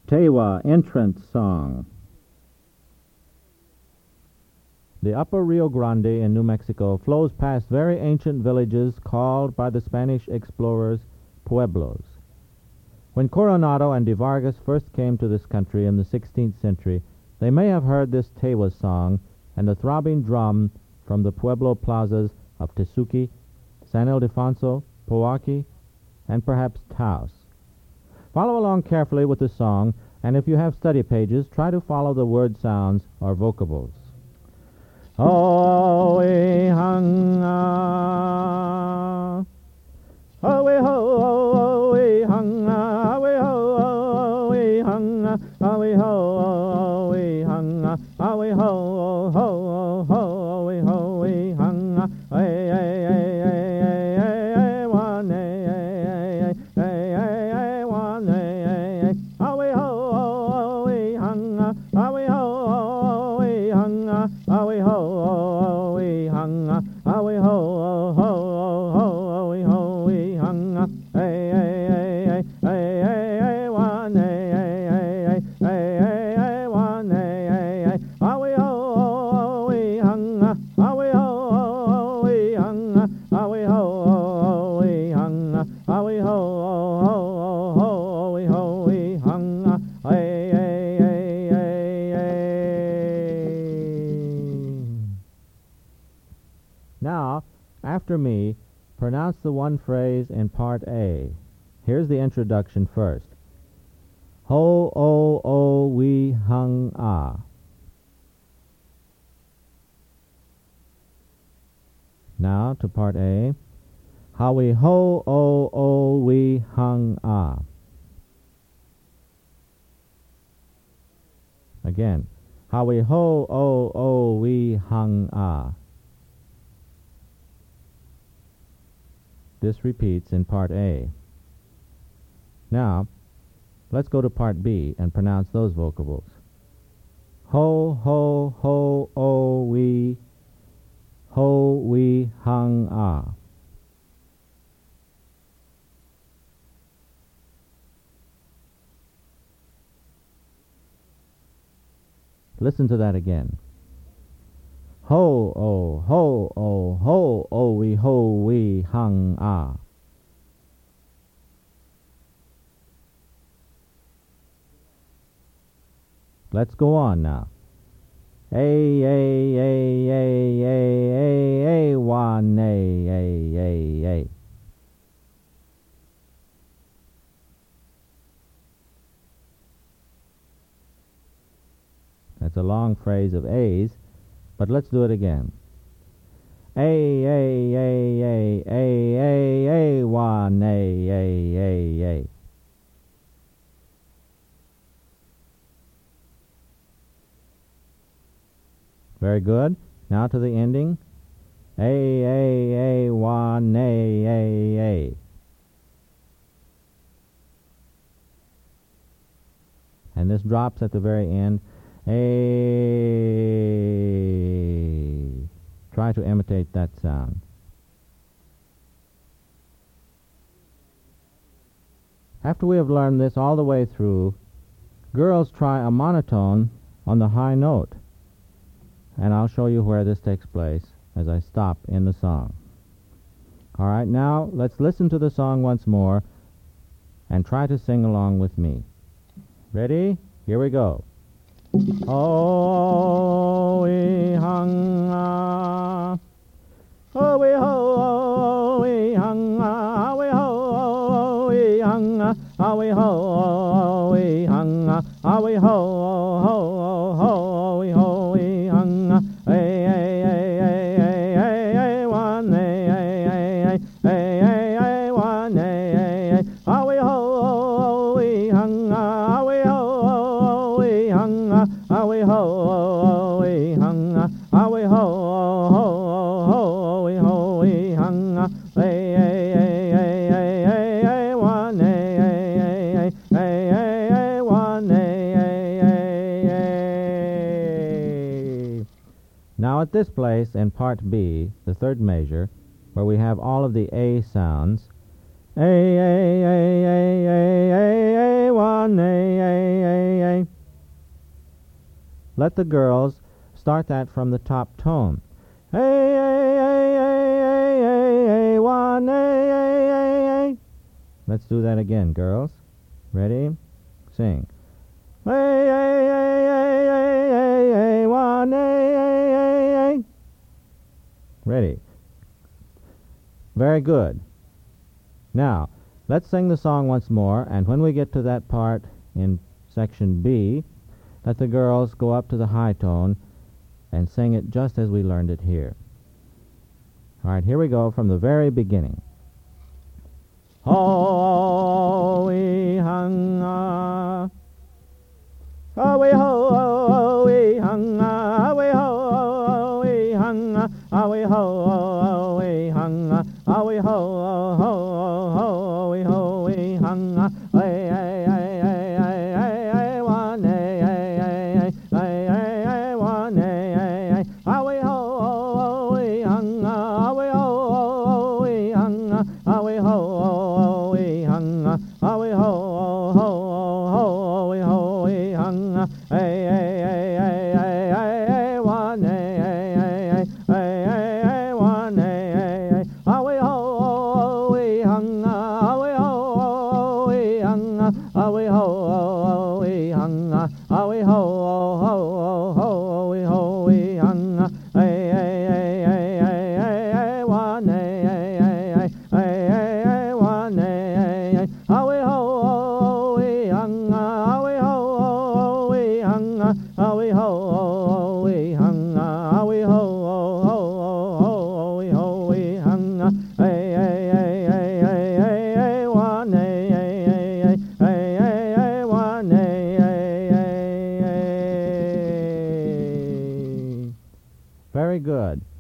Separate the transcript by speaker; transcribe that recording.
Speaker 1: Tewa Entrance Song. The upper Rio Grande in New Mexico flows past very ancient villages called by the Spanish explorers pueblos. When Coronado and de Vargas first came to this country in the 16th century, they may have heard this Tewa song and the throbbing drum from the pueblo plazas of Tesuque, San Ildefonso, Pojoaque, and perhaps Taos. Follow along carefully with the song, and if you have study pages, try to follow the word sounds or vocables. Oh, we hung oh, we ho, oh, we hung oh, we ho, oh, we hung oh, we ho, oh, we hung oh, we ho, ho, ho, we ho, we hung hey, hey, hey, hey, hey, hey, one, hey, hey, hey, hey, one, hey, oh, we ho, oh, we hung oh, we ho, oh, we hung oh, we ho, oh, we hung oh, we ho, oh, ho, we ho, we hung hey, hey, hey, hey, hey, hey, one, hey, hey, hey, hey, hey, one, hey, hey, oh, we ho, oh, we hung oh, we ho, oh, we hung oh, we ho, oh, we hung oh, we ho, oh, we ho, we hung hey, hey, hey, hey, hey. Now, after me, pronounce the one phrase in Part A. Here's the introduction first. Ho, oh, oh, we hung ah. Now to Part A. How we ho, oh, oh, we hung ah. Again. How we ho, oh, oh, we hung ah. This repeats in Part A. Now, let's go to Part B and pronounce those vocables. Ho, ho, ho, oh, we hung ah. Listen to that again. Ho, oh, ho, oh, ho, oh, we hung ah. Let's go on now. One, a. That's a long phrase of A's, but let's do it again. One, a. Very good. Now to the ending. One, a. And this drops at the very end. A. Try to imitate that sound. After we have learned this all the way through, girls try a monotone on the high note. And I'll show you where this takes place as I stop in the song. All right, now let's listen to the song once more and try to sing along with me. Ready? Here we go. Oh, we hung oh, we ho, oh, we hung we ho, oh, we hung we ho, oh, we hung we ho, we ho, we hung hey, one, one, we ho, we hung we ho, we hung we ho, we hung we ho, we hung one, one, Now at this place in Part B, the third measure, where we have all of the A sounds, one, let the girls start that from the top tone. Hey, hey, hey, hey, hey, hey, hey, one, hey, hey, hey, hey. Let's do that again, girls. Ready? Sing. Hey, hey, hey, hey, hey, hey, hey, one, hey, hey, hey, hey. Ready? Very good. Now, let's sing the song once more, and when we get to that part in section B, let the girls go up to the high tone and sing it just as we learned it here. All right, here we go from the very beginning. Ho, we hung, we ho, we hung, we ho, we hung, we ho, we hung, we ho, we ho, we hung, one, one, we ho, we hung, we ho, we hung, we ho, we hung, we ho, we hung, one, one, we ho, we hung, we ho, we hung, we ho, we hung, we ho, we hung, one, one, we ho, we hung, we ho, we hung, we ho, we hung, we ho, we hung, one, one, very good.